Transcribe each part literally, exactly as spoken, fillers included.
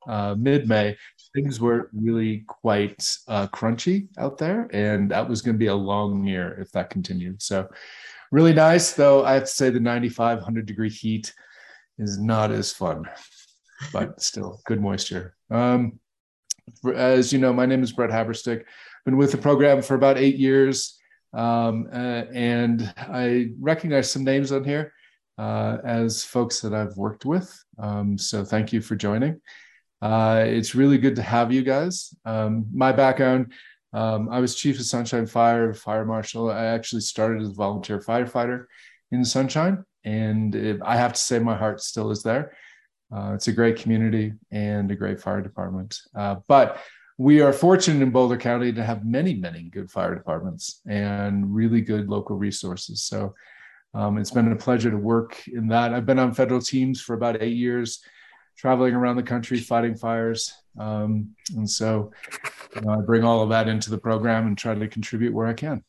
uh, mid-May, things were really quite uh, crunchy out there, and that was going to be a long year if that continued. So really nice, though. I have to say the ninety-five, one hundred degree heat is not as fun, but still good moisture. Um, as you know, my name is Brett Haberstick. Been with the program for about eight years, um, uh, and I recognize some names on here uh, as folks that I've worked with. Um, so thank you for joining. Uh, it's really good to have you guys. Um, my background, um, I was chief of Sunshine Fire, fire marshal. I actually started as a volunteer firefighter in Sunshine, and it, I have to say my heart still is there. Uh, it's a great community and a great fire department. Uh, but we are fortunate in Boulder County to have many, many good fire departments and really good local resources. So um, it's been a pleasure to work in that. I've been on federal teams for about eight years, traveling around the country, fighting fires. Um, and so you know, I bring all of that into the program and try to contribute where I can.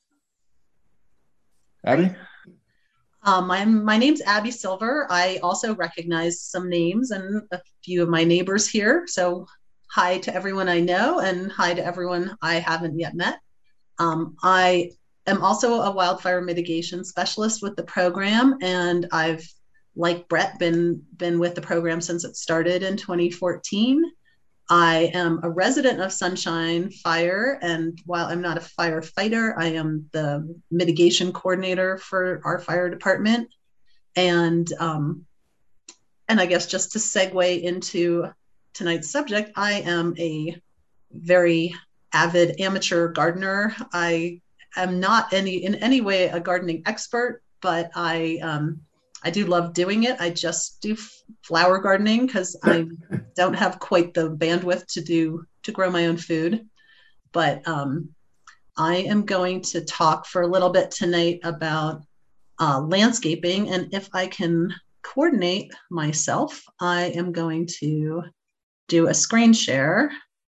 Abby? Um, I'm, my name's Abby Silver. I also recognize some names and a few of my neighbors here. So hi to everyone I know and hi to everyone I haven't yet met. Um, I am also a wildfire mitigation specialist with the program, and I've, like Brett, been, been with the program since it started in twenty fourteen. I am a resident of Sunshine Fire, and while I'm not a firefighter, I am the mitigation coordinator for our fire department. And um, and I guess just to segue into tonight's subject, I am a very avid amateur gardener. I am not any in any way a gardening expert, but I um, I do love doing it. I just do flower gardening because I don't have quite the bandwidth to do to grow my own food. But um, I am going to talk for a little bit tonight about uh, landscaping. And if I can coordinate myself, I am going to do a screen share.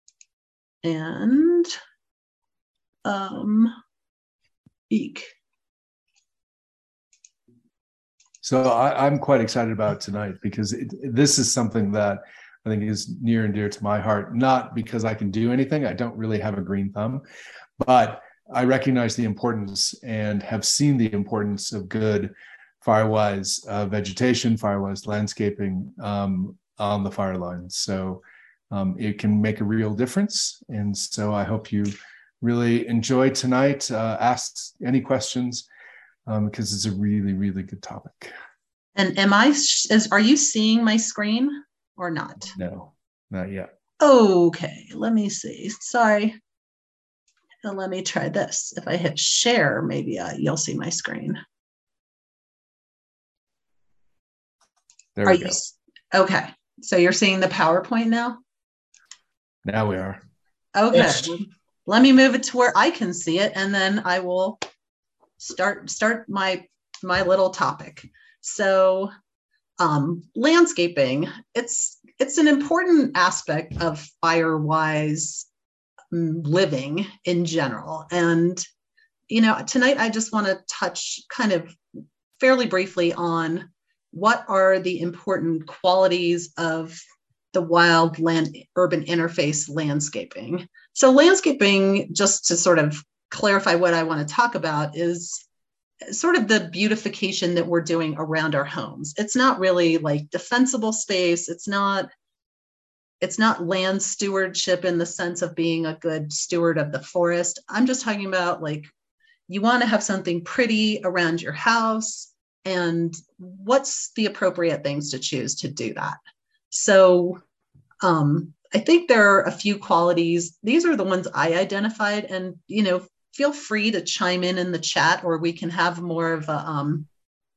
And um, eek. So I, I'm quite excited about tonight because it, this is something that I think is near and dear to my heart, not because I can do anything. I don't really have a green thumb, but I recognize the importance and have seen the importance of good firewise uh, vegetation, firewise landscaping um, on the fire lines. So um, it can make a real difference. And so I hope you really enjoy tonight, uh, ask any questions, Um, because it's a really, really good topic. And am I, is, are you seeing my screen or not? No, not yet. Okay, let me see. Sorry. And let me try this. If I hit share, maybe uh, you'll see my screen. There are we you, go. Okay, so you're seeing the PowerPoint now? Now we are. Okay, yes. Let me move it to where I can see it, and then I will start start my my little topic. So um landscaping, it's it's an important aspect of firewise living in general. And you know, tonight I just want to touch kind of fairly briefly on what are the important qualities of the wild land urban interface landscaping. So landscaping, just to sort of clarify what I want to talk about, is sort of the beautification that we're doing around our homes. It's not really like defensible space. It's not, it's not land stewardship in the sense of being a good steward of the forest. I'm just talking about like, you want to have something pretty around your house, and what's the appropriate things to choose to do that. So um, I think there are a few qualities. These are the ones I identified, and, you know, feel free to chime in in the chat, or we can have more of a, um,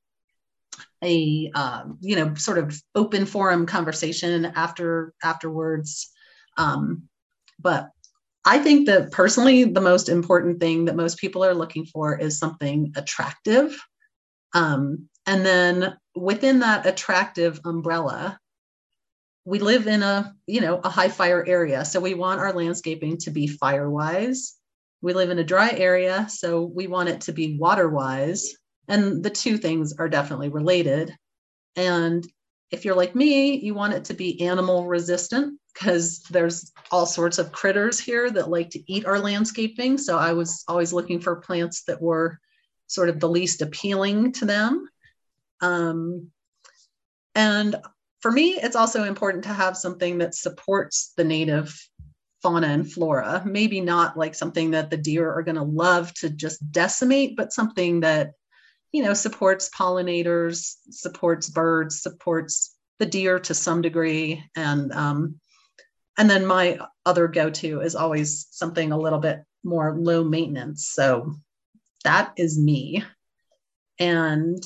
a um, you know, sort of open forum conversation after afterwards. Um, but I think that personally, the most important thing that most people are looking for is something attractive. Um, and then within that attractive umbrella, we live in a, you know, a high fire area. So we want our landscaping to be fire wise. We live in a dry area, so we want it to be water wise. And the two things are definitely related. And if you're like me, you want it to be animal resistant. because there's all sorts of critters here that like to eat our landscaping. So I was always looking for plants that were sort of the least appealing to them. Um, and for me, it's also important to have something that supports the native fauna and flora. Maybe not like something that the deer are going to love to just decimate, but something that, you know, supports pollinators, supports birds, supports the deer to some degree. And um, and then my other go-to is always something a little bit more low maintenance. So that is me. And,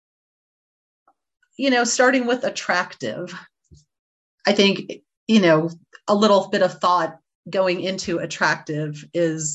you know, starting with attractive, I think, you know, a little bit of thought going into attractive is,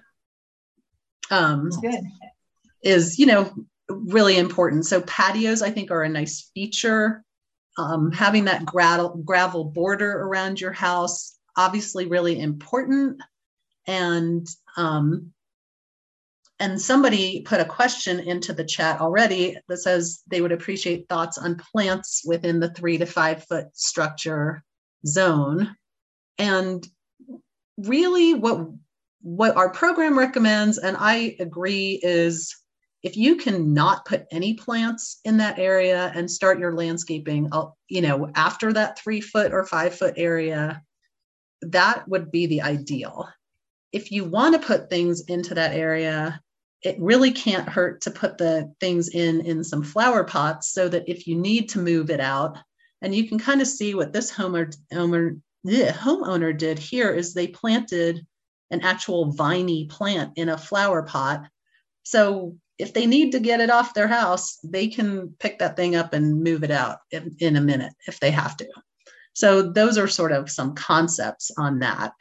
um, is, you know, really important. So patios, I think, are a nice feature. Um, having that gravel, gravel border around your house, obviously really important. And, um, and somebody put a question into the chat already that says they would appreciate thoughts on plants within the three to five foot structure zone. And really what, what our program recommends, and I agree, is if you can not put any plants in that area and start your landscaping, you know, after that three foot or five foot area, that would be the ideal. If you want to put things into that area, it really can't hurt to put the things in in some flower pots so that if you need to move it out, and you can kind of see what this homeowner, homeowner, yeah, homeowner did here is they planted an actual viney plant in a flower pot. So if they need to get it off their house, they can pick that thing up and move it out in, in a minute if they have to. So those are sort of some concepts on that.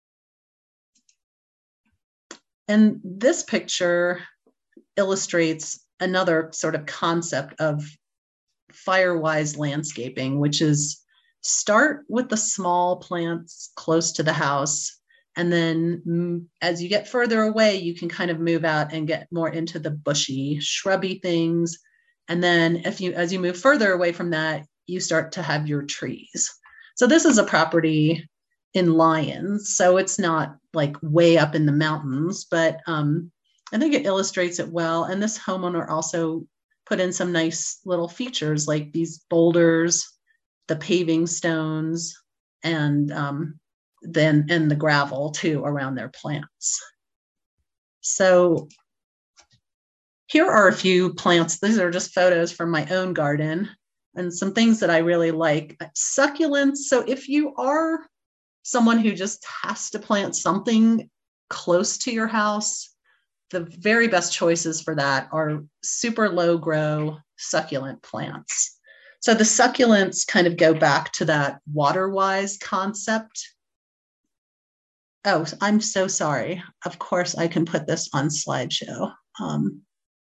And this picture illustrates another sort of concept of fire-wise landscaping, which is start with the small plants close to the house. And then as you get further away, you can kind of move out and get more into the bushy, shrubby things. And then if you, as you move further away from that, you start to have your trees. So this is a property in Lyons, so it's not like way up in the mountains, but um, I think it illustrates it well. And this homeowner also put in some nice little features like these boulders, the paving stones, and um, then and the gravel too around their plants. So here are a few plants. These are just photos from my own garden and some things that I really like. Succulents. So if you are someone who just has to plant something close to your house, the very best choices for that are super low grow succulent plants. So the succulents kind of go back to that water-wise concept. Oh, I'm so sorry. Of course, I can put this on slideshow. Um,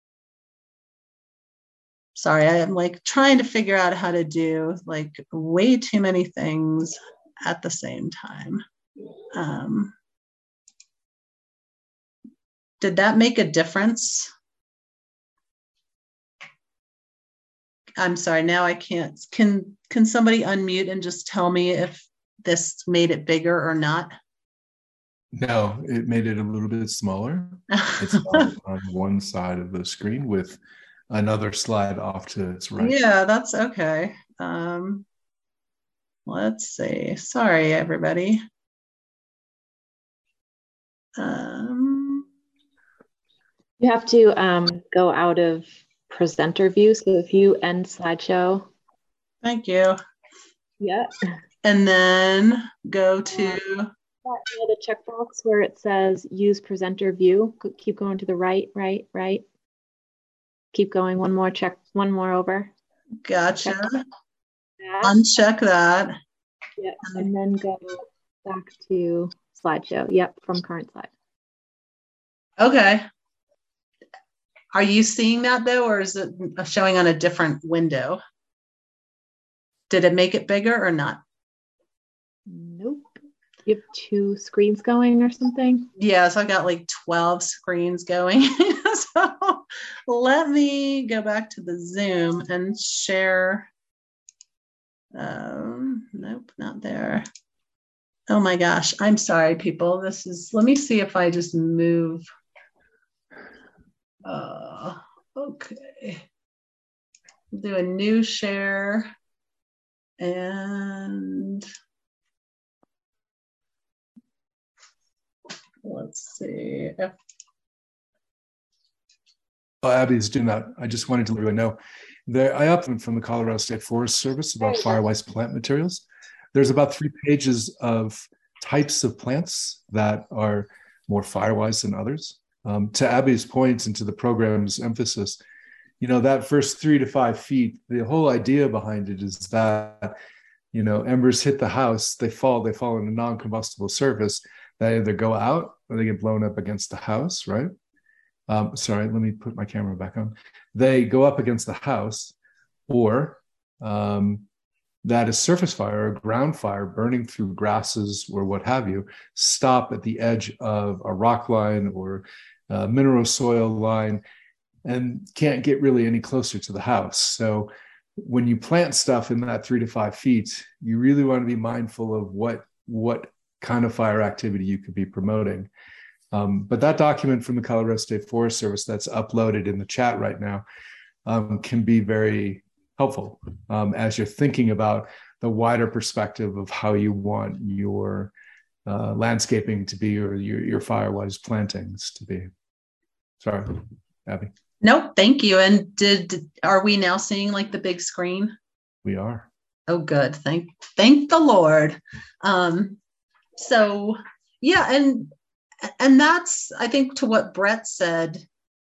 sorry, I am like trying to figure out how to do like way too many things at the same time. Um, did that make a difference? I'm sorry, now I can't. Can, can somebody unmute and just tell me if this made it bigger or not? No, it made it a little bit smaller. It's on, on one side of the screen with another slide off to its right. Yeah, that's okay. Um, let's see. Sorry, everybody. Um, you have to um, go out of presenter view. So if you end slideshow. Thank you. Yeah. And then go to yeah, the checkbox where it says use presenter view. Keep going to the right, right, right. Keep going. One more check. One more over. Gotcha. Check that. Uncheck that. Yep. And then go back to slideshow. Yep. From current slide. Okay. Are you seeing that though, or is it showing on a different window? Did it make it bigger or not? Nope. You have two screens going or something? Yeah, so I got like twelve screens going. So let me go back to the Zoom and share. Um, nope, not there. Oh my gosh, I'm sorry, people. This is, let me see if I just move. Uh, okay. Do a new share. And let's see. If... Oh, Abby's doing that. I just wanted to let you know. There, I uploaded from the Colorado State Forest Service about Firewise plant materials. There's about three pages of types of plants that are more Firewise than others. Um, to Abby's point and to the program's emphasis, you know, that first three to five feet, the whole idea behind it is that, you know, embers hit the house, they fall, they fall on a non-combustible surface. They either go out or they get blown up against the house, right? Um, sorry, let me put my camera back on. They go up against the house, or um, that is surface fire or ground fire burning through grasses or what have you, stop at the edge of a rock line or a mineral soil line and can't get really any closer to the house. So when you plant stuff in that three to five feet, you really want to be mindful of what, what kind of fire activity you could be promoting. Um, but that document from the Colorado State Forest Service that's uploaded in the chat right now um, can be very helpful um, as you're thinking about the wider perspective of how you want your uh, landscaping to be or your, your Firewise plantings to be. Sorry, Abby. Nope, thank you. And did are we now seeing like the big screen? We are. Oh, good. Thank thank the Lord. Um, so yeah, and and that's, I think, to what Brett said,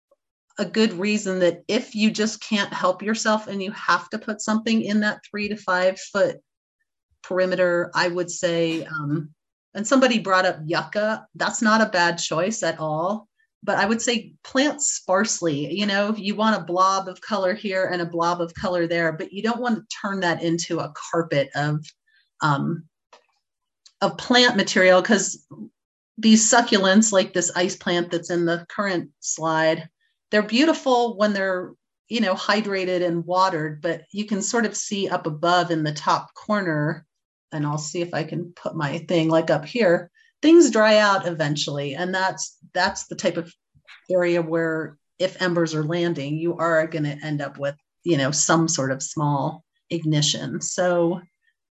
a good reason that if you just can't help yourself and you have to put something in that three to five foot perimeter, I would say, um, and somebody brought up yucca, that's not a bad choice at all. But I would say plant sparsely. You know, you want a blob of color here and a blob of color there, but you don't want to turn that into a carpet of, um, of plant material, because these succulents, like this ice plant that's in the current slide, they're beautiful when they're, you know, hydrated and watered, but you can sort of see up above in the top corner, and I'll see if I can put my thing like up here, things dry out eventually. And that's, that's the type of area where if embers are landing, you are going to end up with, you know, some sort of small ignition. So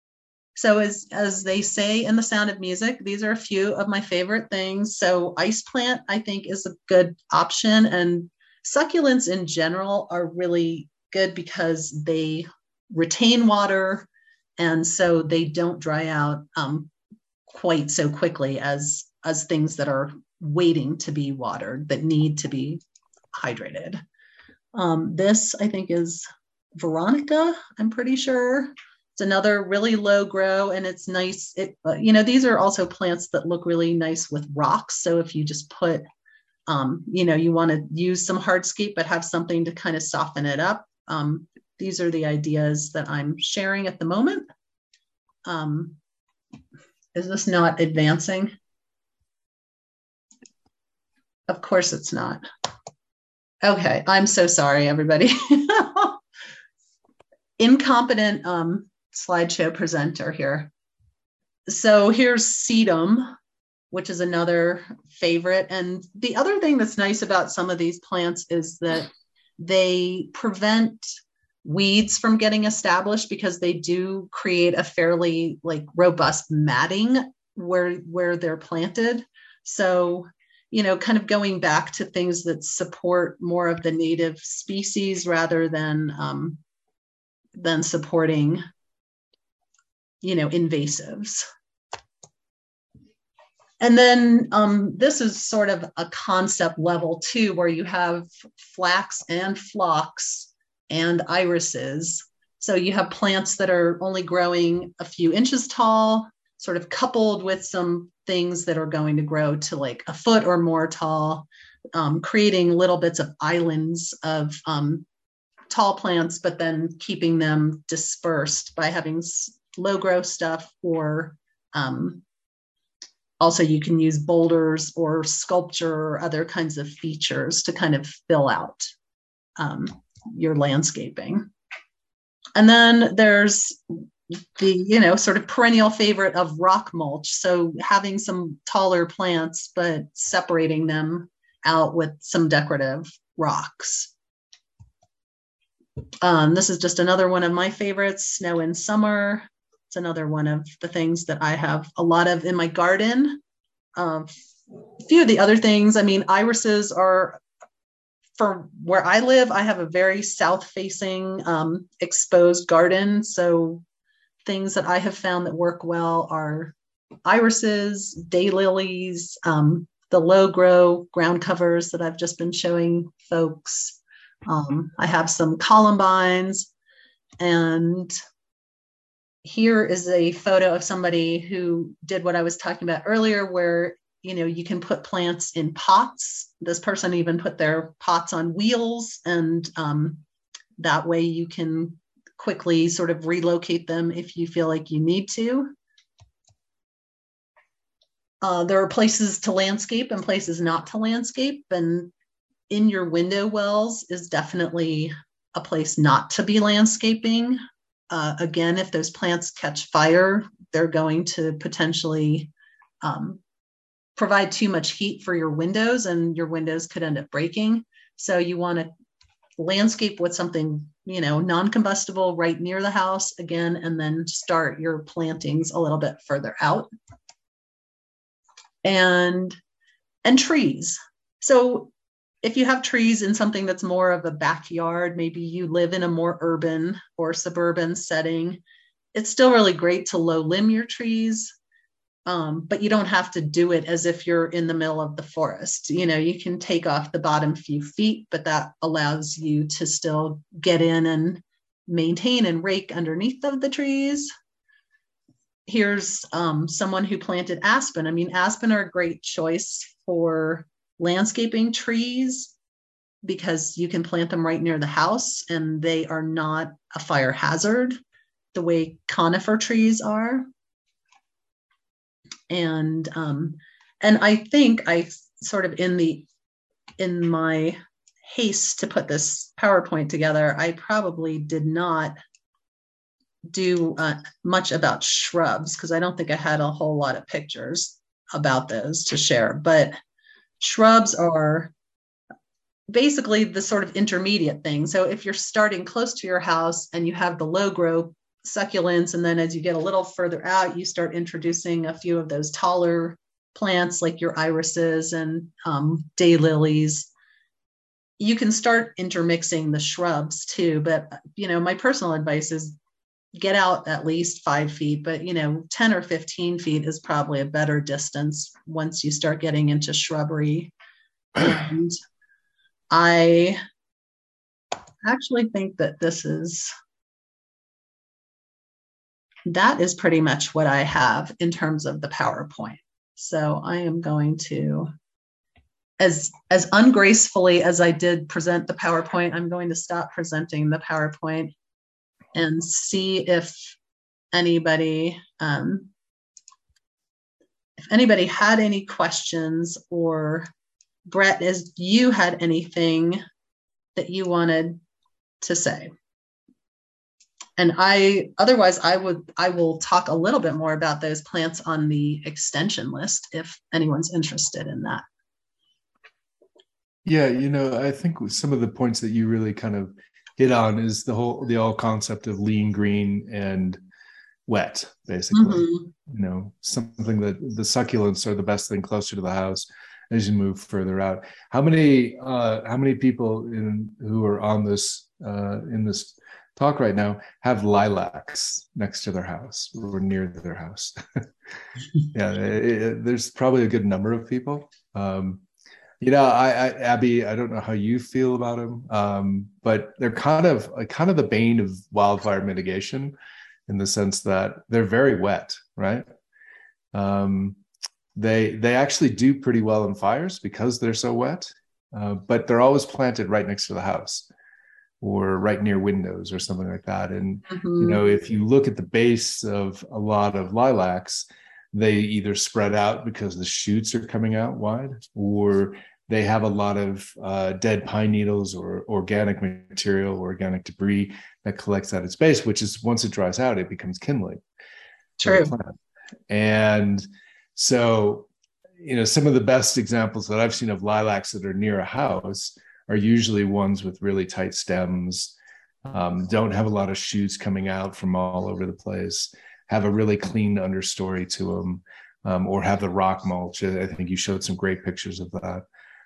So as, as they say in The Sound of Music, these are a few of my favorite things. So ice plant, I think, is a good option. And succulents in general are really good because they retain water. And so they don't dry out um, quite so quickly as, as things that are waiting to be watered, that need to be hydrated. Um, this, I think, is Veronica, I'm pretty sure. It's another really low grow, and it's nice. It, uh, you know, these are also plants that look really nice with rocks. So if you just put, um, you know, you want to use some hardscape, but have something to kind of soften it up. Um, these are the ideas that I'm sharing at the moment. Um, is this not advancing? Of course it's not. Okay, I'm so sorry, everybody. Incompetent um, slideshow presenter here. So here's sedum, which is another favorite. And the other thing that's nice about some of these plants is that they prevent weeds from getting established, because they do create a fairly like robust matting where, where they're planted. So, you know, kind of going back to things that support more of the native species rather than um, than supporting, you know, invasives. And then um, this is sort of a concept level too, where you have flax and phlox and irises. So you have plants that are only growing a few inches tall, sort of coupled with some things that are going to grow to like a foot or more tall, um, creating little bits of islands of um, tall plants, but then keeping them dispersed by having low growth stuff, or um, also you can use boulders or sculpture or other kinds of features to kind of fill out um, your landscaping. And then there's the, you know, sort of perennial favorite of rock mulch. So having some taller plants, but separating them out with some decorative rocks. Um, this is just another one of my favorites, snow in summer. It's another one of the things that I have a lot of in my garden. Um, a few of the other things, I mean, irises are, for where I live, I have a very south-facing um, exposed garden. So things that I have found that work well are irises, daylilies, um, the low-grow ground covers that I've just been showing folks. Um, I have some columbines, and here is a photo of somebody who did what I was talking about earlier, where, you know, you can put plants in pots. This person even put their pots on wheels, and um, that way you can quickly sort of relocate them if you feel like you need to. Uh, there are places to landscape and places not to landscape, and in your window wells is definitely a place not to be landscaping. Uh, again, if those plants catch fire, they're going to potentially um, provide too much heat for your windows, and your windows could end up breaking. So you want to landscape with something, you know, non-combustible right near the house again, and then start your plantings a little bit further out. And, and trees. So if you have trees in something that's more of a backyard, maybe you live in a more urban or suburban setting, it's still really great to low limb your trees, um, but you don't have to do it as if you're in the middle of the forest. You know, you can take off the bottom few feet, but that allows you to still get in and maintain and rake underneath of the trees. Here's um, someone who planted aspen. I mean, aspen are a great choice for landscaping trees because you can plant them right near the house and they are not a fire hazard the way conifer trees are. And um, and I think I sort of in the in my haste to put this PowerPoint together, I probably did not do uh, much about shrubs because I don't think I had a whole lot of pictures about those to share. But shrubs are basically the sort of intermediate thing. So if you're starting close to your house and you have the low grow succulents, and then as you get a little further out, you start introducing a few of those taller plants like your irises and um, daylilies, you can start intermixing the shrubs too. But, you know, my personal advice is get out at least five feet, but, you know, ten or fifteen feet is probably a better distance once you start getting into shrubbery. And I actually think that this is, that is pretty much what I have in terms of the PowerPoint. So I am going to, as, as ungracefully as I did present the PowerPoint, I'm going to stop presenting the PowerPoint and see if anybody, um, if anybody had any questions, or Brett, as you had anything that you wanted to say. And I, otherwise I would, I will talk a little bit more about those plants on the extension list if anyone's interested in that. Yeah, you know, I think some of the points that you really kind of hit on is the whole, the all concept of lean, green, and wet, basically. Mm-hmm. You know, something that the succulents are the best thing closer to the house as you move further out. How many, uh, how many people in who are on this uh, in this talk right now have lilacs next to their house or near their house? Yeah, it, it, there's probably a good number of people. Um, You know, I, I, Abby, I don't know how you feel about them, um, but they're kind of like kind of the bane of wildfire mitigation, in the sense that they're very wet, right? Um, they they actually do pretty well in fires because they're so wet, uh, but they're always planted right next to the house or right near windows or something like that. And mm-hmm. you know, if you look at the base of a lot of lilacs, they either spread out because the shoots are coming out wide, or they have a lot of uh, dead pine needles or organic material, or organic debris that collects at its base, which is once it dries out, it becomes kindling. True. And so, you know, some of the best examples that I've seen of lilacs that are near a house are usually ones with really tight stems, um, don't have a lot of shoots coming out from all over the place, have a really clean understory to them, um, or have the rock mulch. I think you showed some great pictures of that.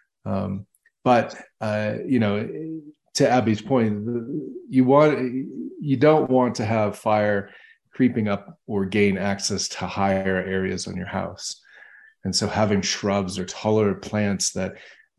Um, but, uh, you know, to Abby's point, you want, you don't want to have fire creeping up or gain access to higher areas on your house. And so having shrubs or taller plants that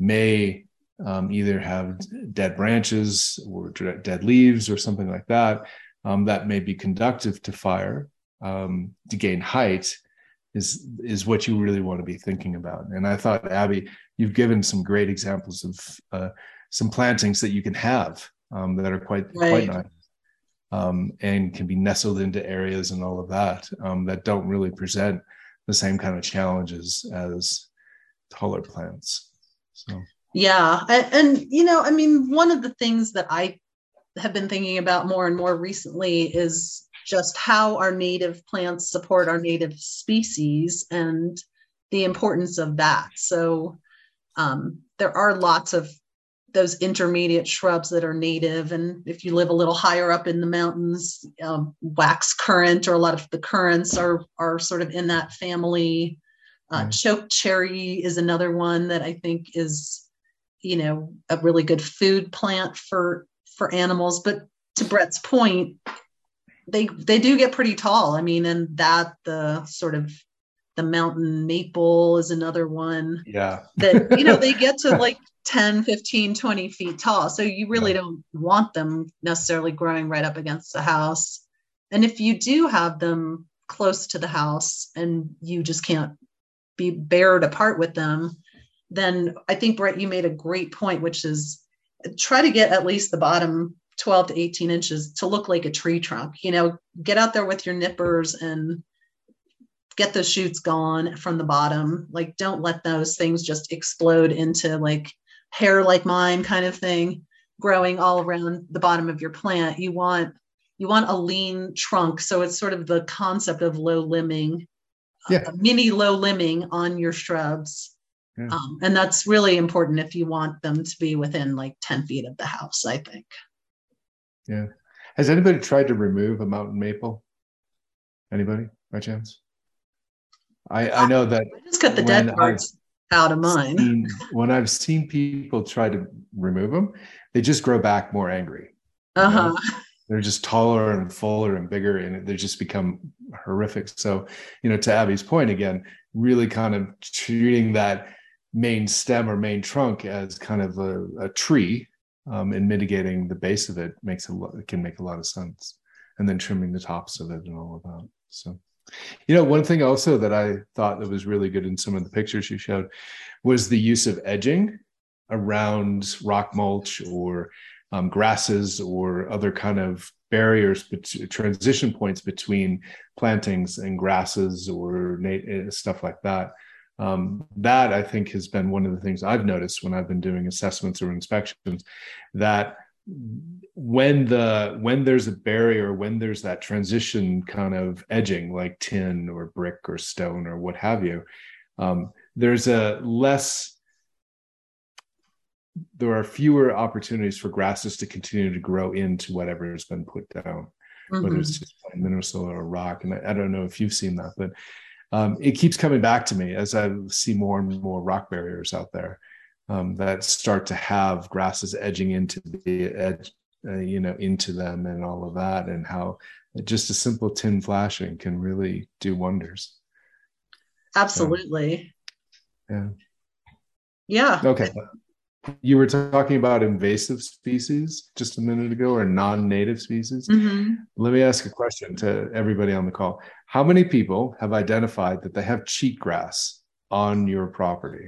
may um, either have dead branches or dead leaves or something like that, um, that may be conductive to fire, um, to gain height, is, is what you really want to be thinking about. And I thought, Abby, you've given some great examples of uh, some plantings that you can have um, that are quite, right. quite nice. Um, and can be nestled into areas and all of that, um, that don't really present the same kind of challenges as taller plants. So yeah, and, and you know, I mean, one of the things that I have been thinking about more and more recently is just how our native plants support our native species and the importance of that. So um, there are lots of those intermediate shrubs that are native. And if you live a little higher up in the mountains, um, wax currant or a lot of the currants are, are sort of in that family. Uh, mm. Choke cherry is another one that I think is, you know, a really good food plant for, for animals. But to Brett's point, they, they do get pretty tall. I mean, and that the sort of the mountain maple is another one. Yeah. That, you know, they get to like ten, fifteen, twenty feet tall. So you really yeah. don't want them necessarily growing right up against the house. And if you do have them close to the house and you just can't be bared apart with them, then I think, Brett, you made a great point, which is try to get at least the bottom twelve to eighteen inches to look like a tree trunk. You know, get out there with your nippers and get those shoots gone from the bottom. Like, don't let those things just explode into like hair like mine kind of thing growing all around the bottom of your plant. You want you want a lean trunk. So it's sort of the concept of low limbing, yeah. uh, mini low limbing on your shrubs. Yeah. Um, and that's really important if you want them to be within like ten feet of the house, I think. Yeah. Has anybody tried to remove a mountain maple? Anybody by chance? I, I know that I just cut the dead parts out of mine. Seen, when I've seen people try to remove them, they just grow back more angry. Uh-huh. Know? They're just taller and fuller and bigger, and they just become horrific. So, you know, to Abby's point again, really kind of treating that main stem or main trunk as kind of a, a tree, um, and mitigating the base of it makes a lot, it can make a lot of sense. And then trimming the tops of it and all of that. So. You know, one thing also that I thought that was really good in some of the pictures you showed was the use of edging around rock mulch or um, grasses or other kind of barriers, bet- transition points between plantings and grasses or na- stuff like that. Um, that I think has been one of the things I've noticed when I've been doing assessments or inspections, that when the when there's a barrier, when there's that transition kind of edging like tin or brick or stone or what have you, um, there's a less there are fewer opportunities for grasses to continue to grow into whatever has been put down, mm-hmm. whether it's just mineral soil or rock. And I, I don't know if you've seen that, but um, it keeps coming back to me as I see more and more rock barriers out there. Um, that start to have grasses edging into the edge, uh, you know, into them and all of that, and how just a simple tin flashing can really do wonders. Absolutely. So, yeah. Yeah. Okay. You were talking about invasive species just a minute ago, or non-native species. Mm-hmm. Let me ask a question to everybody on the call. How many people have identified that they have cheatgrass on your property?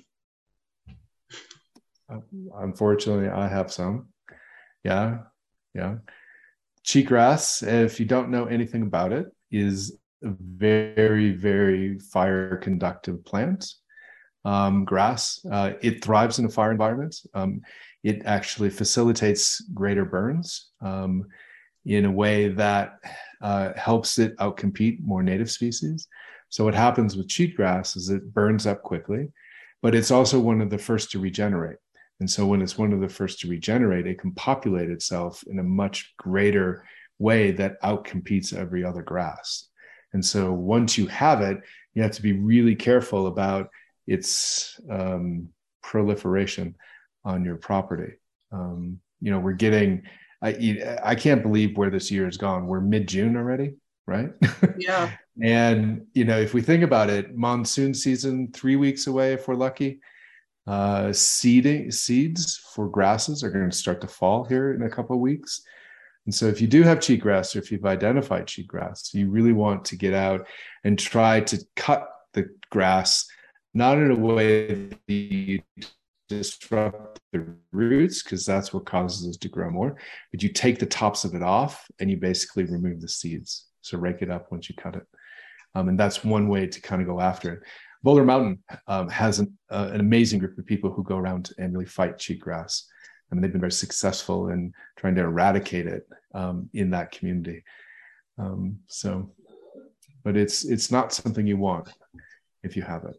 Unfortunately, I have some. Yeah, yeah. Cheatgrass, if you don't know anything about it, is a very, very fire conductive plant. Um, grass, uh, it thrives in a fire environment. Um, it actually facilitates greater burns. Um, in a way that uh, helps it outcompete more native species. So what happens with cheatgrass is it burns up quickly, but it's also one of the first to regenerate. And so when it's one of the first to regenerate, it can populate itself in a much greater way that outcompetes every other grass. And so once you have it, you have to be really careful about its um, proliferation on your property. Um, you know, we're getting, I, I can't believe where this year has gone. We're mid-June already, right? Yeah. And, you know, if we think about it, monsoon season, three weeks away if we're lucky. Uh, seeding seeds for grasses are going to start to fall here in a couple of weeks. And so if you do have cheatgrass, or if you've identified cheatgrass, you really want to get out and try to cut the grass, not in a way that you disrupt the roots, because that's what causes it to grow more, but you take the tops of it off and you basically remove the seeds. So rake it up once you cut it. Um, and that's one way to kind of go after it. Boulder Mountain um, has an, uh, an amazing group of people who go around and really fight cheatgrass. I mean, they've been very successful in trying to eradicate it um, in that community. Um, so, but it's it's not something you want if you have it.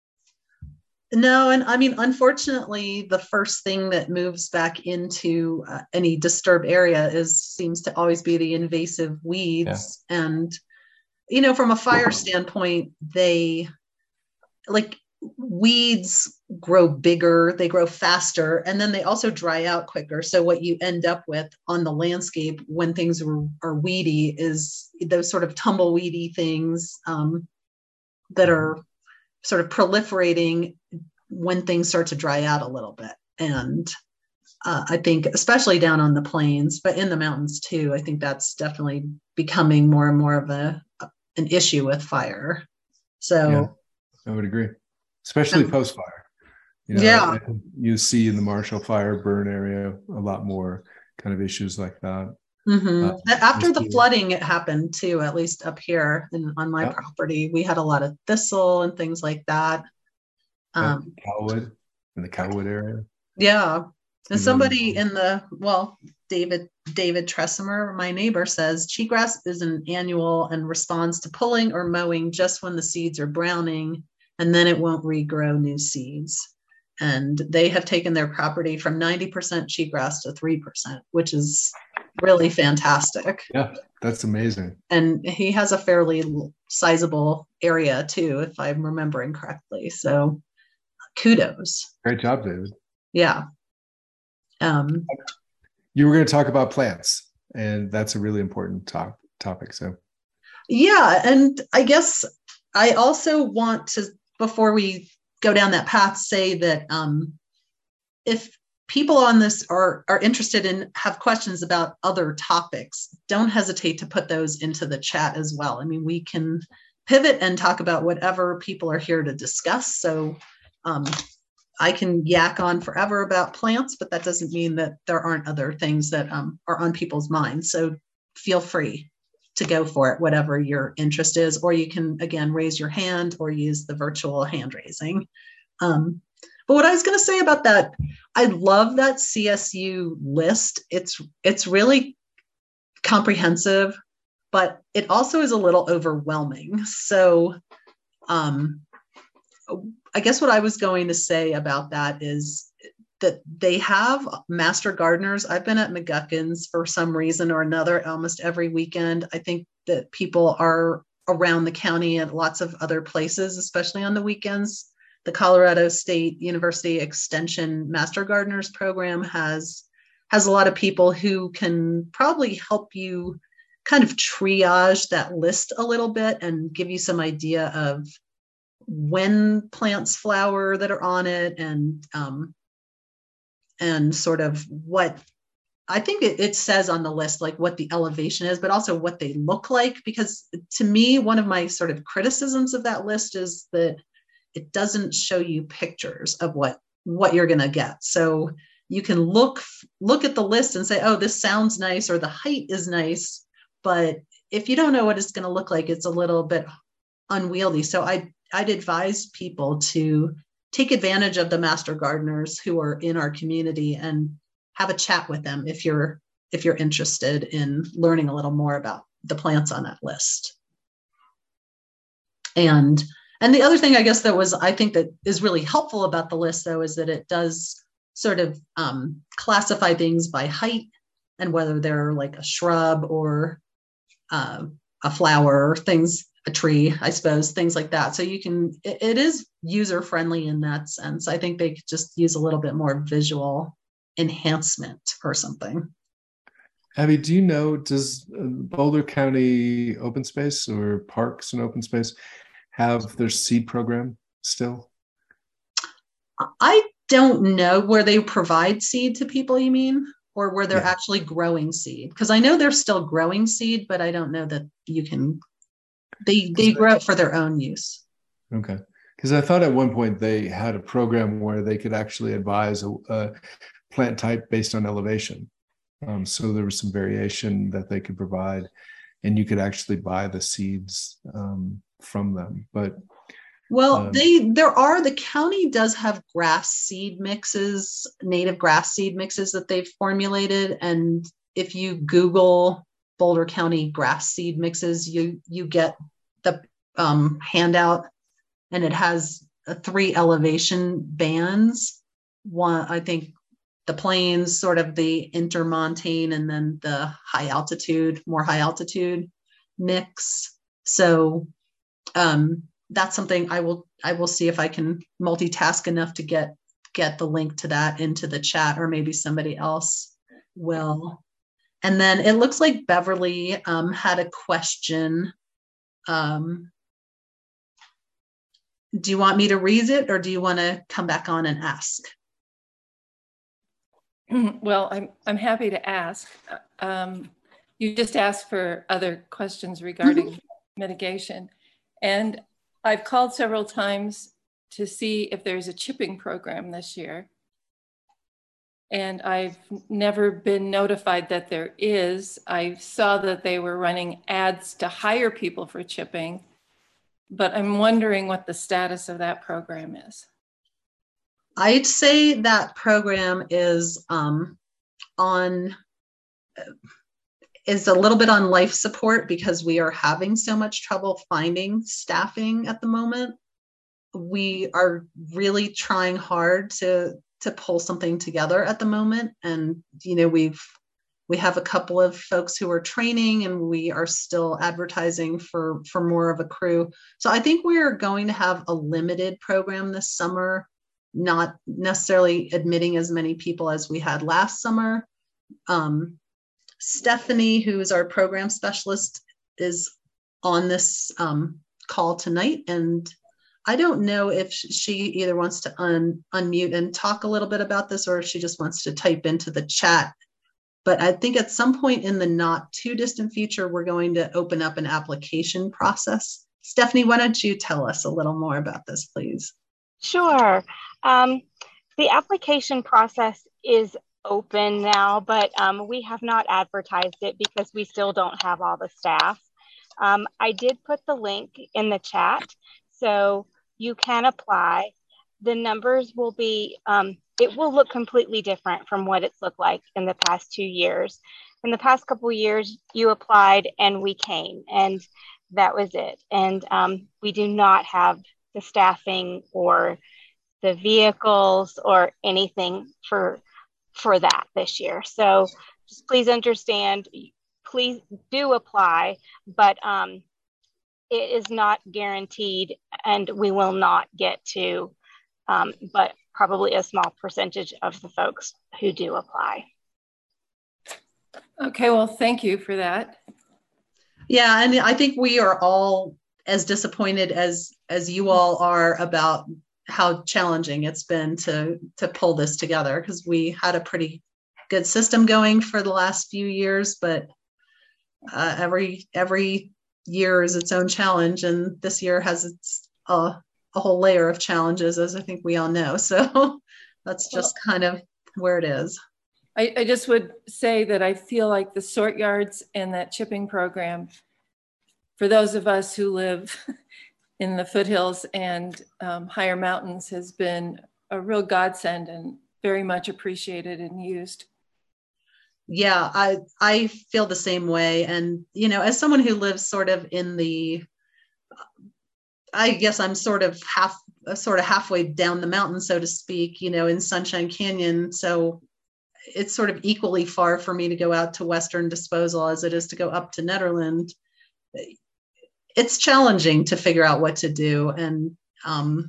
No, and I mean, unfortunately, the first thing that moves back into uh, any disturbed area is seems to always be the invasive weeds. Yeah. And, you know, from a fire standpoint, they like weeds grow bigger, they grow faster, and then they also dry out quicker. So what you end up with on the landscape when things are, are weedy is those sort of tumbleweedy things um, that are sort of proliferating when things start to dry out a little bit. And uh, I think especially down on the plains, but in the mountains too, I think that's definitely becoming more and more of a an issue with fire. So yeah, I would agree, especially um, post-fire. You know, yeah, you see in the Marshall Fire burn area a lot more kind of issues like that. Mm-hmm. Uh, After the flooding, it happened too, at least up here in, on my yeah. property. We had a lot of thistle and things like that. Um, yeah, Cowwood, in the Cowwood area. Yeah. And somebody in the, well, David David Tressimer, my neighbor, says cheatgrass is an annual and responds to pulling or mowing just when the seeds are browning, and then it won't regrow new seeds. And they have taken their property from ninety percent cheatgrass to three percent, which is really fantastic. Yeah, that's amazing. And he has a fairly sizable area too, if I'm remembering correctly. So kudos. Great job, David. Yeah. Um, you were going to talk about plants, and that's a really important top, topic. So, yeah. And I guess I also want to, before we go down that path, say that um, if people on this are, are interested and have questions about other topics, don't hesitate to put those into the chat as well. I mean, we can pivot and talk about whatever people are here to discuss. So um, I can yak on forever about plants, but that doesn't mean that there aren't other things that um, are on people's minds. So feel free to go for it, whatever your interest is, or you can, again, raise your hand or use the virtual hand raising. Um, but what I was going to say about that, I love that C S U list. It's, it's really comprehensive, but it also is a little overwhelming. So um, I guess what I was going to say about that is that they have master gardeners. I've been at McGuckins for some reason or another almost every weekend. I think that people are around the county and lots of other places, especially on the weekends. The Colorado State University Extension Master Gardeners program has, has a lot of people who can probably help you kind of triage that list a little bit and give you some idea of when plants flower that are on it, and um, and sort of what I think it, it says on the list, like what the elevation is, but also what they look like. Because to me, one of my sort of criticisms of that list is that it doesn't show you pictures of what what you're going to get. So you can look look at the list and say, oh, this sounds nice, or the height is nice, but if you don't know what it's going to look like, it's a little bit unwieldy. So I I'd advise people to take advantage of the master gardeners who are in our community and have a chat with them if you're if you're interested in learning a little more about the plants on that list. And and the other thing, I guess, that was, I think that is really helpful about the list, though, is that it does sort of um, classify things by height and whether they're like a shrub or uh, a flower or things, a tree, I suppose, things like that. So you can, it, it is user friendly in that sense. I think they could just use a little bit more visual enhancement or something. Abby, do you know, does Boulder County Open Space or Parks and Open Space have their seed program still? I don't know where they provide seed to people, you mean? Or where they're Yeah. actually growing seed? Because I know they're still growing seed, but I don't know that you can, they, they grow it for their own use. Okay. Because I thought at one point they had a program where they could actually advise a, a plant type based on elevation. Um, so there was some variation that they could provide, and you could actually buy the seeds um, from them. But well, um, they there are, the county does have grass seed mixes, native grass seed mixes that they've formulated. And if you Google Boulder County grass seed mixes, you you get the um, handout, and it has uh, three elevation bands. One, I think, the plains, sort of the intermontane, and then the high altitude, more high altitude mix. So um, that's something I will I will see if I can multitask enough to get get the link to that into the chat, or maybe somebody else will. And then it looks like Beverly um, had a question. Um, do you want me to read it, or do you want to come back on and ask? Well, I'm I'm happy to ask. Um, you just asked for other questions regarding mm-hmm. mitigation, and I've called several times to see if there's a chipping program this year, and I've never been notified that there is. I saw that they were running ads to hire people for chipping, but I'm wondering what the status of that program is. I'd say that program is um, on is a little bit on life support because we are having so much trouble finding staffing at the moment. We are really trying hard to to pull something together at the moment, and you know we've we have a couple of folks who are training, and we are still advertising for for more of a crew. So I think we are going to have a limited program this summer, not necessarily admitting as many people as we had last summer. Um, Stephanie, who is our program specialist, is on this um, call tonight, and I don't know if she either wants to un unmute and talk a little bit about this, or if she just wants to type into the chat. But I think at some point in the not too distant future, we're going to open up an application process. Stephanie, why don't you tell us a little more about this, please? Sure. Um, the application process is open now, but um, we have not advertised it because we still don't have all the staff. Um, I did put the link in the chat, so you can apply. The numbers will be, um, it will look completely different from what it's looked like in the past two years. In the past couple of years, you applied and we came, and that was it. And um, we do not have the staffing or the vehicles or anything for for that this year. So just please understand, please do apply, but um, it is not guaranteed, and we will not get to, um, but probably a small percentage of the folks who do apply. Okay, well, thank you for that. Yeah, and I think we are all as disappointed as as you all are about how challenging it's been to to pull this together, because we had a pretty good system going for the last few years, but uh, every every year is its own challenge, and this year has its uh, a whole layer of challenges, as I think we all know. So that's just well, kind of where it is. I, I just would say that I feel like the sort yards and that chipping program, for those of us who live in the foothills and um, higher mountains, has been a real godsend and very much appreciated and used. yeah, I I feel the same way. And, you know, as someone who lives sort of in the, I guess I'm sort of half, sort of halfway down the mountain, so to speak, you know, in Sunshine Canyon. So it's sort of equally far for me to go out to Western Disposal as it is to go up to Nederland. It's challenging to figure out what to do. And um,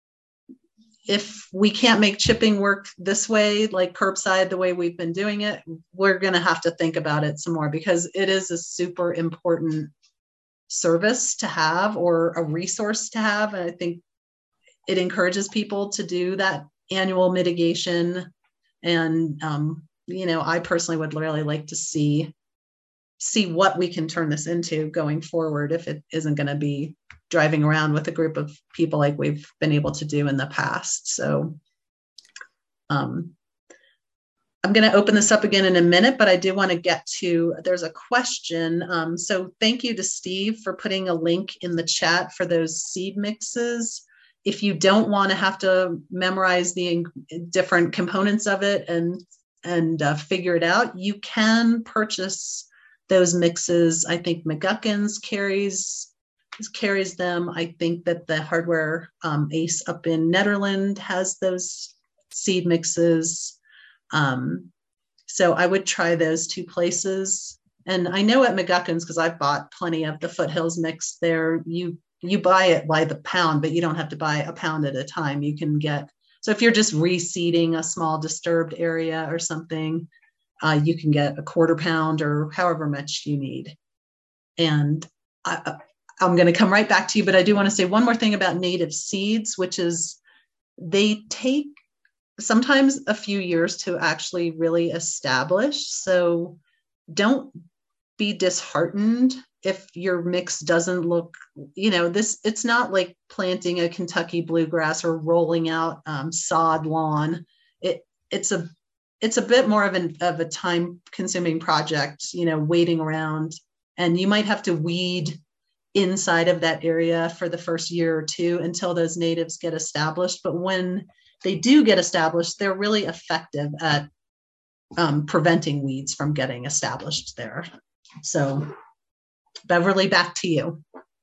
if we can't make chipping work this way, like curbside, the way we've been doing it, we're going to have to think about it some more, because it is a super important service to have, or a resource to have. And I think it encourages people to do that annual mitigation. And, um, you know, I personally would really like to see, see what we can turn this into going forward, if it isn't going to be driving around with a group of people like we've been able to do in the past. So um, I'm going to open this up again in a minute, but I do want to get to, there's a question. Um, so thank you to Steve for putting a link in the chat for those seed mixes. If you don't want to have to memorize the different components of it and, and uh, figure it out, you can purchase those mixes. I think McGuckins carries carries them. I think that the Hardware um, Ace up in Nederland has those seed mixes. Um, so I would try those two places. And I know at McGuckins, because I've bought plenty of the Foothills mix there, you you buy it by the pound, but you don't have to buy a pound at a time. You can get, so if you're just reseeding a small disturbed area or something, uh, you can get a quarter pound or however much you need. And I, I'm going to come right back to you, but I do want to say one more thing about native seeds, which is they take sometimes a few years to actually really establish. So don't be disheartened if your mix doesn't look, you know, this, it's not like planting a Kentucky bluegrass or rolling out um, sod lawn. It, it's a, it's a bit more of an, of a time consuming project, you know, waiting around, and you might have to weed inside of that area for the first year or two until those natives get established. But when they do get established, they're really effective at um, preventing weeds from getting established there. So Beverly, back to you.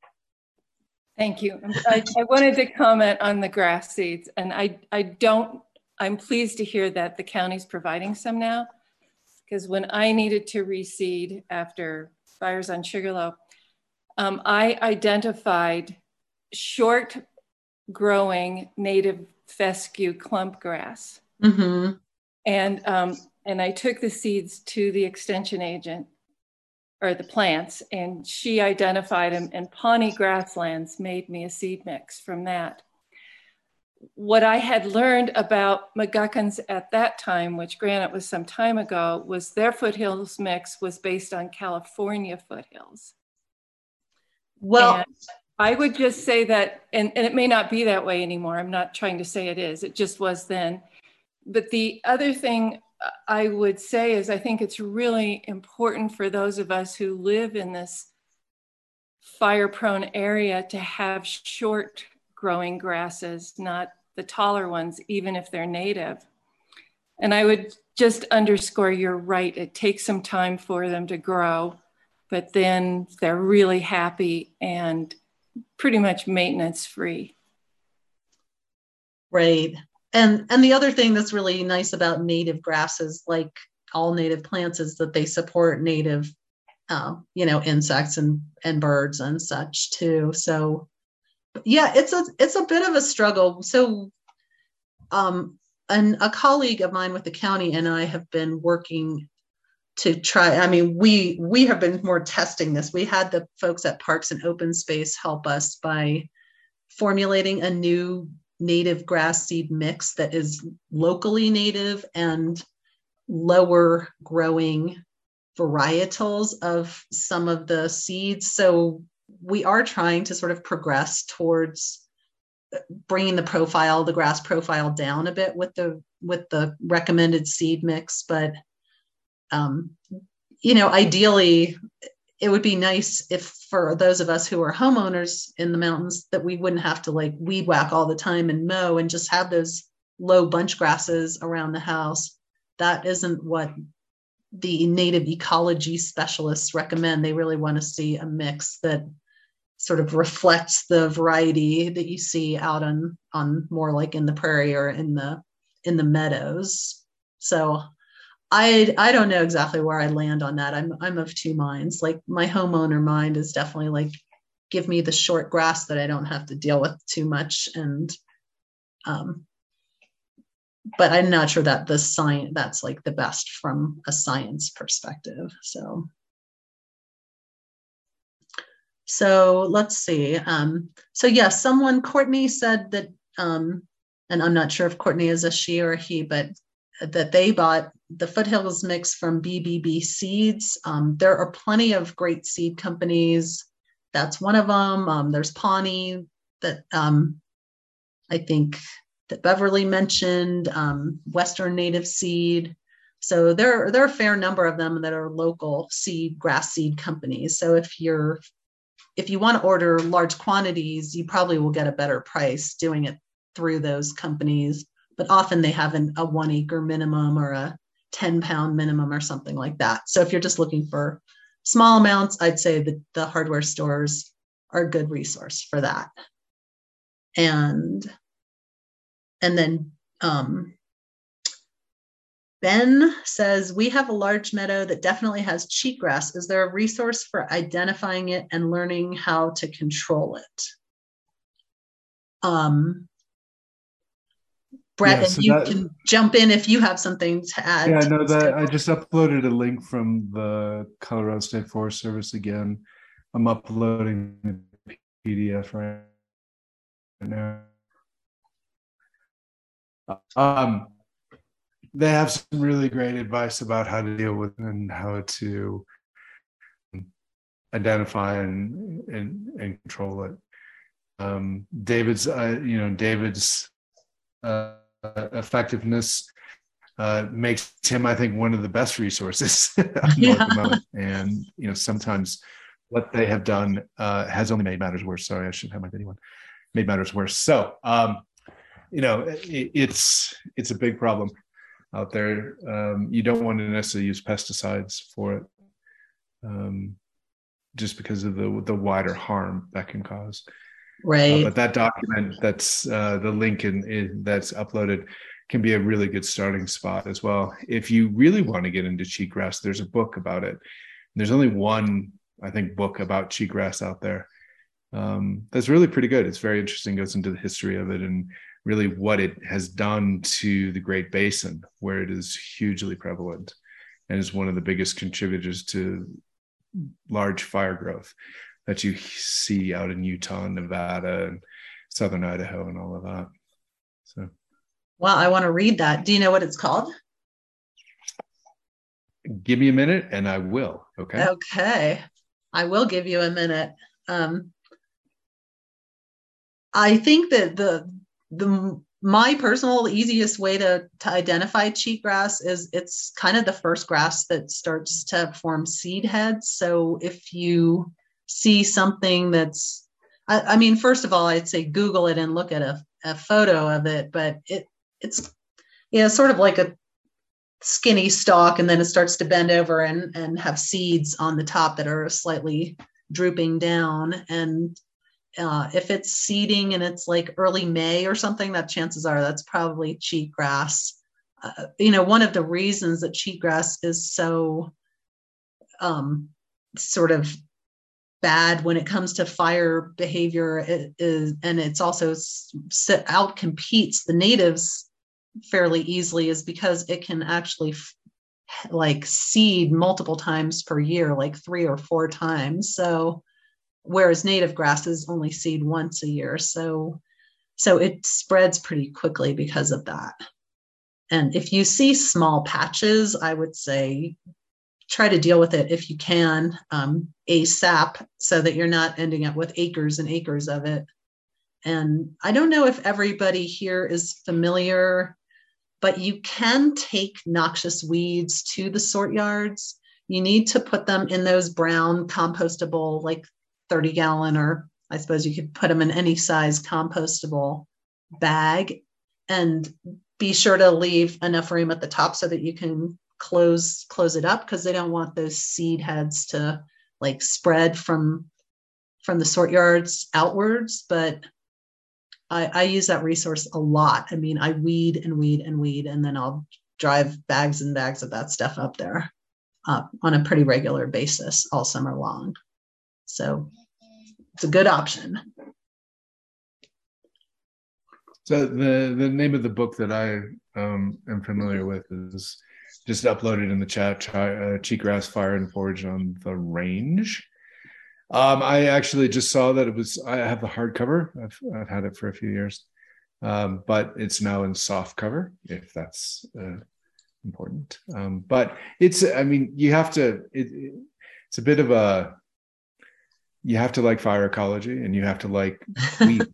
Thank you. I, I wanted to comment on the grass seeds, and I, I don't, I'm pleased to hear that the county's providing some now, because when I needed to reseed after fires on Sugarloaf, um, I identified short growing native fescue clump grass. Mm-hmm. And, um, and I took the seeds to the extension agent, or the plants, and she identified them, and Pawnee Grasslands made me a seed mix from that. What I had learned about McGuckins at that time, which granted was some time ago, was their foothills mix was based on California foothills. Well, and I would just say that, and, and it may not be that way anymore. I'm not trying to say it is, it just was then. But the other thing I would say is I think it's really important for those of us who live in this fire-prone area to have short growing grasses, not the taller ones, even if they're native. And I would just underscore, you're right, it takes some time for them to grow, but then they're really happy and pretty much maintenance free. Right. And, and the other thing that's really nice about native grasses, like all native plants, is that they support native, uh, you know, insects and, and birds and such too. So yeah, it's a, it's a bit of a struggle. So um, an, a colleague of mine with the county and I have been working to try, I mean, we, we have been more testing this. We had the folks at Parks and Open Space help us by formulating a new native grass seed mix that is locally native and lower growing varietals of some of the seeds. So we are trying to sort of progress towards bringing the profile, the grass profile down a bit with the, with the recommended seed mix. But, um, you know, ideally, it would be nice if for those of us who are homeowners in the mountains that we wouldn't have to like weed whack all the time and mow and just have those low bunch grasses around the house. That isn't what the native ecology specialists recommend. They really want to see a mix that sort of reflects the variety that you see out on, on more like in the prairie or in the in the meadows. So I I don't know exactly where I land on that. I'm I'm of two minds. Like my homeowner mind is definitely like, give me the short grass that I don't have to deal with too much. And um, but I'm not sure that the science that's like the best from a science perspective. So so let's see. Um, so yes, yeah, someone Courtney said that, um, and I'm not sure if Courtney is a she or a he, but that they bought the Foothills mix from B B B Seeds. Um, there are plenty of great seed companies. That's one of them. Um, there's Pawnee that um, I think that Beverly mentioned, um, Western Native Seed. So there, there are a fair number of them that are local seed, grass seed companies. So if you're, if you want to order large quantities, you probably will get a better price doing it through those companies. But often they have an, a one acre minimum or a ten pound minimum or something like that. So if you're just looking for small amounts, I'd say that the hardware stores are a good resource for that. And, and then um, Ben says, we have a large meadow that definitely has cheatgrass. Is there a resource for identifying it and learning how to control it? Um, Brett, yeah, so you that, can jump in if you have something to add. Yeah, to no, that I just uploaded a link from the Colorado State Forest Service again. I'm uploading the P D F right now. Um, they have some really great advice about how to deal with and how to identify and and, and control it. Um, David's, uh, you know, David's. Uh, effectiveness uh, makes him, I think, one of the best resources yeah. at the moment. And you know, sometimes what they have done uh, has only made matters worse. Sorry, I shouldn't have my video on. Made matters worse. So, um, you know, it, it's it's a big problem out there. Um, you don't want to necessarily use pesticides for it, um, just because of the the wider harm that can cause. Right. Uh, but that document, that's uh, the link in, in that's uploaded, can be a really good starting spot as well. If you really want to get into cheatgrass, there's a book about it. There's only one, I think, book about cheatgrass out there. Um, that's really pretty good. It's very interesting. Goes into the history of it and really what it has done to the Great Basin, where it is hugely prevalent and is one of the biggest contributors to large fire growth that you see out in Utah, Nevada, and Southern Idaho, and all of that. So, well, I want to read that. Do you know what it's called? Give me a minute, and I will. Okay. Okay, I will give you a minute. Um, I think that the the my personal easiest way to to identify cheatgrass is it's kind of the first grass that starts to form seed heads. So if you see something that's, I, I mean, first of all, I'd say Google it and look at a, a photo of it, but it it's, you know, sort of like a skinny stalk, and then it starts to bend over and, and have seeds on the top that are slightly drooping down. And uh, if it's seeding and it's like early May or something, that chances are that's probably cheatgrass. Uh, you know, one of the reasons that cheatgrass is so um, sort of bad when it comes to fire behavior it is, and it's also out competes the natives fairly easily, is because it can actually f- like seed multiple times per year, like three or four times. So whereas native grasses only seed once a year. So, so it spreads pretty quickly because of that. And if you see small patches, I would say try to deal with it if you can, um, ASAP, so that you're not ending up with acres and acres of it. And I don't know if everybody here is familiar, but you can take noxious weeds to the sort yards. You need to put them in those brown compostable, like thirty gallon, or I suppose you could put them in any size compostable bag, and be sure to leave enough room at the top so that you can close close it up because they don't want those seed heads to like spread from from the sort yards outwards. But I, I use that resource a lot. I mean, I weed and weed and weed, and then I'll drive bags and bags of that stuff up there uh, on a pretty regular basis all summer long. So it's a good option. So the, the name of the book that I um, am familiar with is just uploaded in the chat, Ch- uh, Cheatgrass Fire and Forage on the Range. Um, I actually just saw that it was, I have the hardcover. I've, I've had it for a few years, um, but it's now in soft cover, if that's uh, important. Um, but it's, I mean, you have to, it, it, it's a bit of a, you have to like fire ecology and you have to like weeds.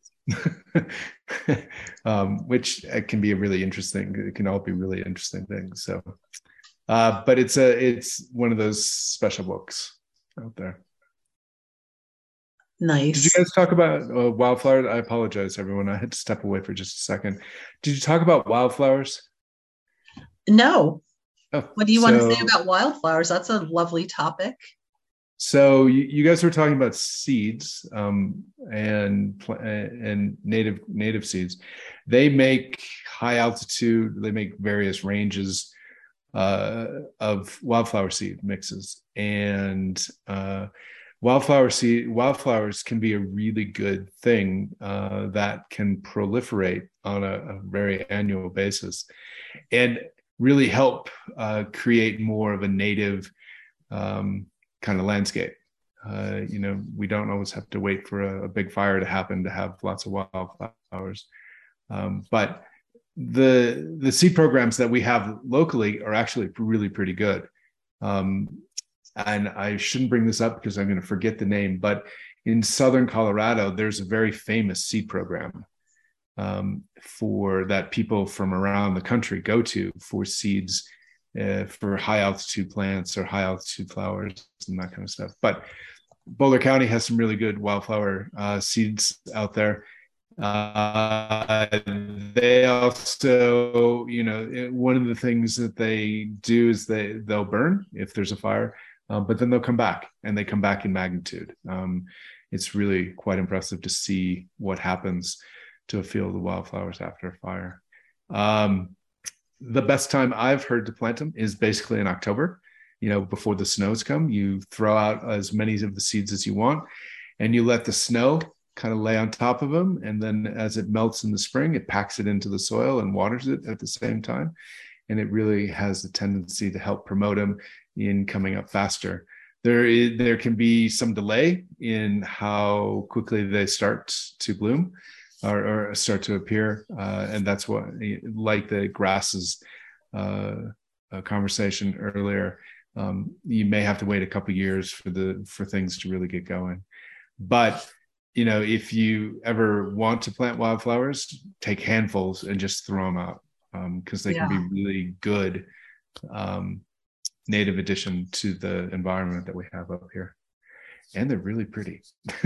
um, which can be a really interesting, it can all be really interesting things. So, uh, but it's a, it's one of those special books out there. Nice. Did you guys talk about uh, wildflowers? I apologize, everyone. I had to step away for just a second. Did you talk about wildflowers? No. Oh, what do you so, want to say about wildflowers? That's a lovely topic. So you, you guys were talking about seeds um, and and native native seeds. They make high altitude. They make various ranges uh, of wildflower seed mixes, and uh, wildflower seed wildflowers can be a really good thing uh, that can proliferate on a, a very annual basis, and really help uh, create more of a native Um, kind of landscape. Uh, you know, we don't always have to wait for a, a big fire to happen to have lots of wildflowers. Um, but the the seed programs that we have locally are actually really pretty good. Um, and I shouldn't bring this up because I'm going to forget the name, but in Southern Colorado, there's a very famous seed program um, for that people from around the country go to for seeds Uh, for high altitude plants or high altitude flowers and that kind of stuff. But Boulder County has some really good wildflower uh, seeds out there. Uh, they also, you know, it, one of the things that they do is they they'll burn if there's a fire, uh, but then they'll come back and they come back in magnitude. Um, it's really quite impressive to see what happens to a field of wildflowers after a fire. Um, The best time I've heard to plant them is basically in October, you know, before the snows come. You throw out as many of the seeds as you want, and you let the snow kind of lay on top of them. And then as it melts in the spring, it packs it into the soil and waters it at the same time. And it really has the tendency to help promote them in coming up faster. There is, there can be some delay in how quickly they start to bloom. Or, or start to appear, uh, and that's what, like the grasses uh, uh, conversation earlier, um, you may have to wait a couple years for the for things to really get going. But you know, if you ever want to plant wildflowers, take handfuls and just throw them out because um, they yeah. can be really good um, native addition to the environment that we have up here, and they're really pretty.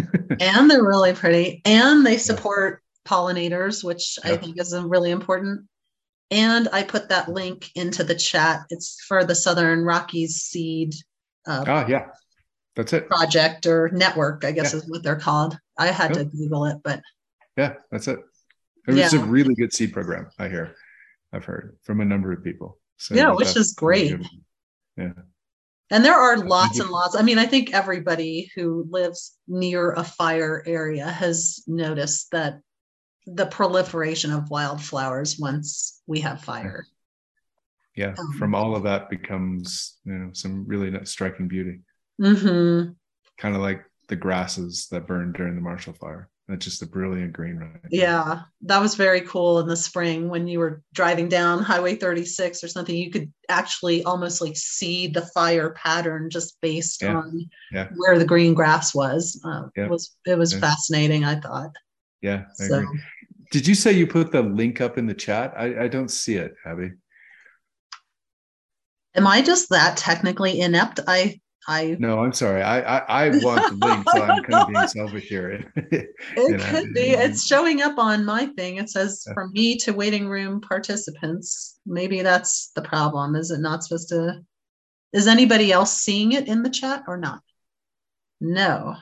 And they're really pretty, and they support. Yeah. pollinators, which yeah. I think is really important. And I put that link into the chat. It's for the Southern Rockies Seed uh, oh, yeah. That's it. Project or network, I guess yeah. is what they're called. I had cool. to Google it, but yeah, that's it. It was yeah. a really good seed program, I hear. I've heard from a number of people. So yeah, which is great. Yeah. And there are lots and lots. I mean, I think everybody who lives near a fire area has noticed that the proliferation of wildflowers once we have fire. Yeah, um, from all of that becomes, you know, some really striking beauty. Mm-hmm. Kind of like the grasses that burned during the Marshall Fire. That's just a brilliant green, right? Yeah, that was very cool in the spring when you were driving down Highway thirty-six or something. You could actually almost like see the fire pattern just based yeah. on yeah. where the green grass was. Uh, yeah. It was it was yeah. fascinating, I thought. Yeah, I so, agree. Did you say you put the link up in the chat? I, I don't see it, Abby. Am I just that technically inept? I I No, I'm sorry. I I, I want the link, so I'm kind of being selfish here. it You know, could be. It's showing up on my thing. It says from me to waiting room participants. Maybe that's the problem. Is it not supposed to? Is anybody else seeing it in the chat or not? No.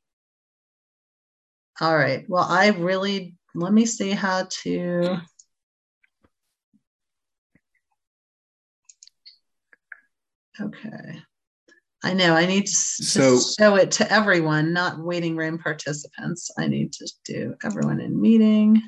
All right. Well, I really, let me see how to. Okay. I know I need to, to So- show it to everyone, not waiting room participants. I need to do everyone in meeting.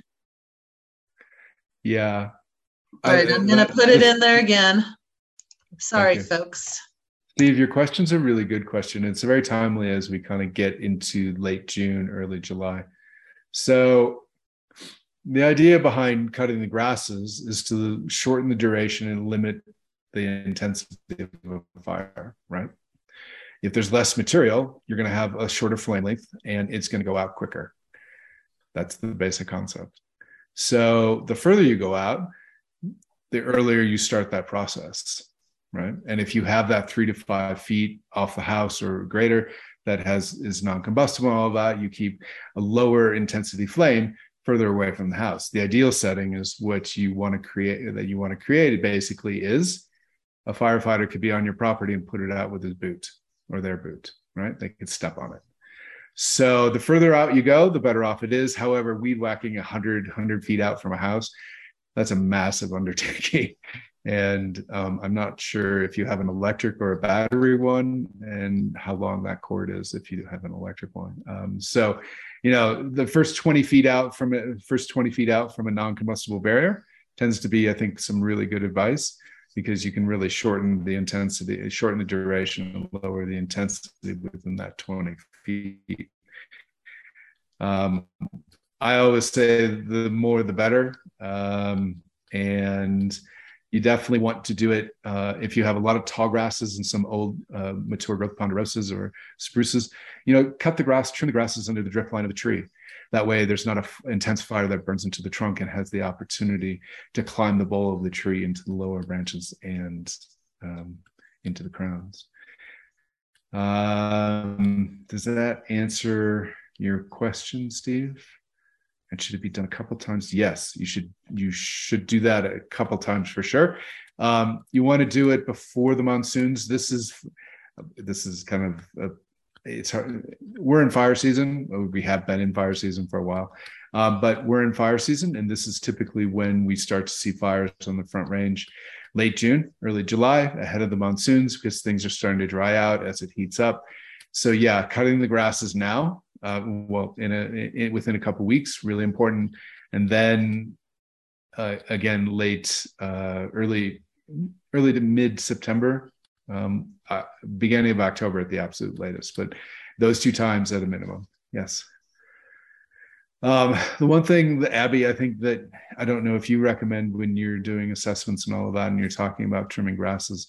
Yeah. All right, I- I'm going to that- put it in there again. Sorry, you. folks. Steve, your question's a really good question. It's very timely as we kind of get into late June, early July. So the idea behind cutting the grasses is to shorten the duration and limit the intensity of a fire, right? If there's less material, you're going to have a shorter flame length and it's going to go out quicker. That's the basic concept. So the further you go out, the earlier you start that process, right? And if you have that three to five feet off the house or greater that has is non-combustible and all of that, you keep a lower intensity flame further away from the house. The ideal setting is what you want to create, that you want to create basically is a firefighter could be on your property and put it out with his boot or their boot, right? They could step on it. So the further out you go, the better off it is. However, weed whacking one hundred, one hundred feet out from a house, that's a massive undertaking. And um, I'm not sure if you have an electric or a battery one and how long that cord is if you have an electric one. Um, so, you know, the first twenty feet out from it, first twenty feet out from a non-combustible barrier tends to be, I think, some really good advice, because you can really shorten the intensity, shorten the duration, and lower the intensity within that twenty feet. Um, I always say the more the better. Um, and you definitely want to do it uh, if you have a lot of tall grasses and some old uh, mature growth ponderosas or spruces, you know, cut the grass, trim the grasses under the drift line of the tree. That way there's not an intense fire that burns into the trunk and has the opportunity to climb the bole of the tree into the lower branches and um, into the crowns. Um, does that answer your question, Steve? And should it be done a couple of times? Yes, you should. You should do that a couple of times for sure. Um, you want to do it before the monsoons. This is, this is kind of, a, it's hard. We're in fire season. We have been in fire season for a while, um, but we're in fire season, and this is typically when we start to see fires on the Front Range, late June, early July, ahead of the monsoons, because things are starting to dry out as it heats up. So yeah, cutting the grasses now. Uh, well, in a in, within a couple of weeks, really important, and then uh, again, late, uh, early, early to mid September, um, uh, beginning of October at the absolute latest. But those two times at a minimum, yes. Um, the one thing that Abby, I think that I don't know if you recommend when you're doing assessments and all of that, and you're talking about trimming grasses.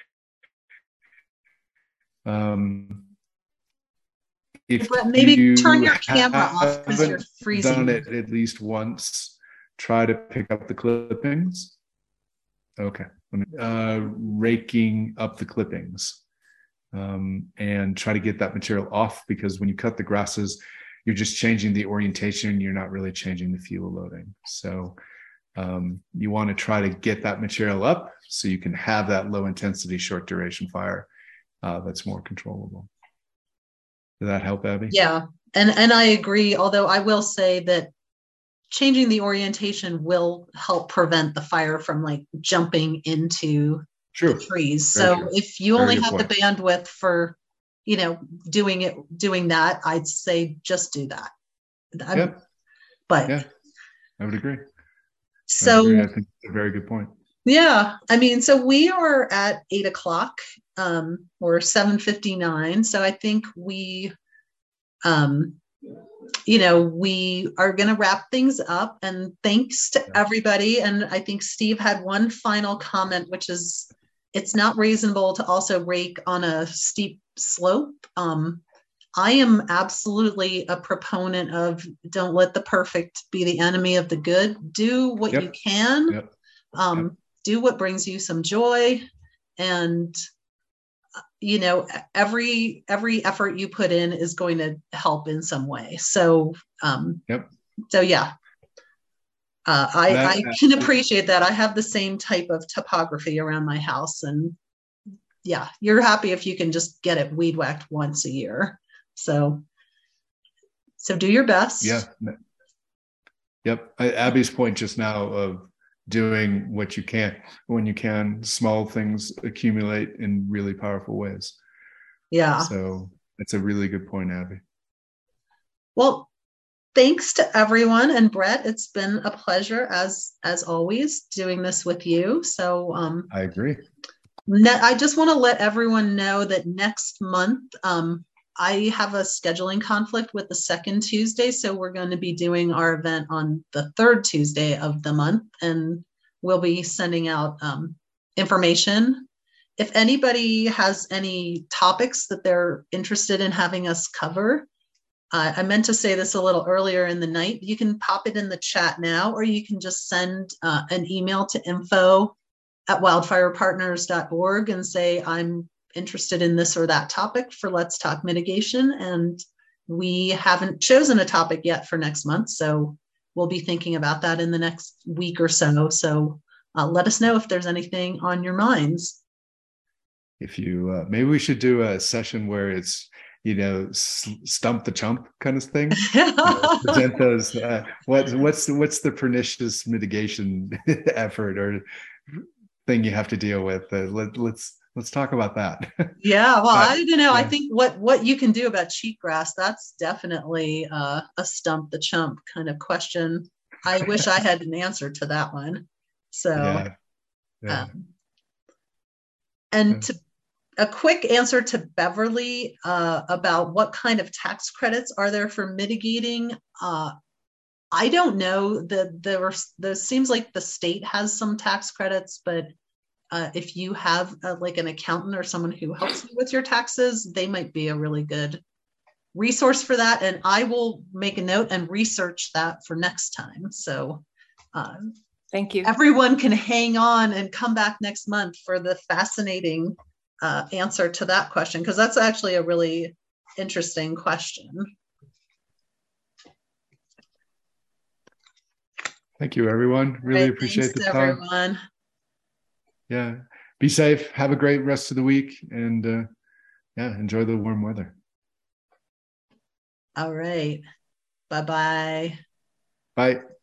Um, If But maybe you turn your camera off because you're haven't freezing. done it at least once, try to pick up the clippings. Okay. Uh, raking up the clippings um, and try to get that material off, because when you cut the grasses, you're just changing the orientation. You're not really changing the fuel loading. So um, you want to try to get that material up so you can have that low intensity, short duration fire uh, that's more controllable. Did that help, Abby? Yeah, and and I agree. Although I will say that changing the orientation will help prevent the fire from like jumping into True. the trees. Very So true. if you Very only good have point. the bandwidth for, you know, doing it, doing that, I'd say just do that. I'm- Yep. But Yeah, I would agree. I so. agree. I think it's a very good point. Yeah, I mean, so we are at eight o'clock um, or seven fifty-nine. So I think we, um, you know, we are going to wrap things up. And thanks to Yeah. everybody. And I think Steve had one final comment, which is it's not reasonable to also rake on a steep slope. Um, I am absolutely a proponent of don't let the perfect be the enemy of the good. Do what Yep. you can. Yep. Um, Yep. Do what brings you some joy, and you know, every every effort you put in is going to help in some way. So, um, yep. So yeah, uh, I, that, I can appreciate that. I have the same type of topography around my house, and yeah, you're happy if you can just get it weed whacked once a year. So, so do your best. Yeah. Yep. I, Abby's point just now of doing what you can when you can, small things accumulate in really powerful ways. Yeah. So that's a really good point, Abby. Well, thanks to everyone, and Brett, it's been a pleasure as as always doing this with you. So um, I agree. Ne- I just want to let everyone know that next month um, I have a scheduling conflict with the second Tuesday, so we're going to be doing our event on the third Tuesday of the month, and we'll be sending out um, information. If anybody has any topics that they're interested in having us cover, uh, I meant to say this a little earlier in the night, you can pop it in the chat now, or you can just send uh, an email to info at wildfire partners dot org and say, I'm interested in this or that topic for Let's Talk Mitigation. And we haven't chosen a topic yet for next month, so we'll be thinking about that in the next week or so. So uh, let us know if there's anything on your minds. If you, uh, maybe we should do a session where it's, you know, stump the chump kind of thing. You know, present those, uh, what, what's, what's the pernicious mitigation effort or thing you have to deal with? Uh, let, let's, Let's talk about that. Yeah, well, but, I don't know. yeah. I think what what you can do about cheatgrass, that's definitely uh, a stump the chump kind of question. I wish I had an answer to that one. So, yeah. Yeah. Um, and yeah. to a quick answer to Beverly uh, about what kind of tax credits are there for mitigating. Uh, I don't know. The there there seems like the state has some tax credits, but Uh, if you have uh, like an accountant or someone who helps you with your taxes, they might be a really good resource for that. And I will make a note and research that for next time. So um, thank you. Everyone can hang on and come back next month for the fascinating uh, answer to that question, because that's actually a really interesting question. Thank you, everyone. Really Right, appreciate the time. Everyone. Yeah, be safe. Have a great rest of the week, and uh, yeah, enjoy the warm weather. All right. Bye-bye. Bye.